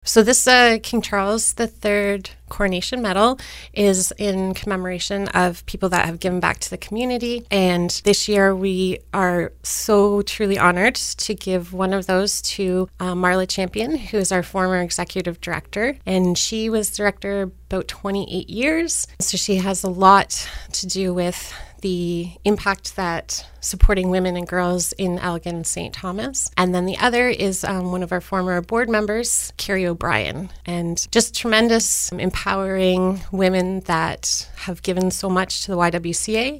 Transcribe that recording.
So this King Charles III coronation medal is in commemoration of people that have given back to the community. And this year we are so truly honored to give one of those to Marla Champion, who is our former executive director. And she was director about 28 years. So she has a lot to do with the impact that supporting women and girls in Elgin St. Thomas. And then the other is one of our former board members, Carrie O'Brien, and just tremendous empowering women that have given so much to the YWCA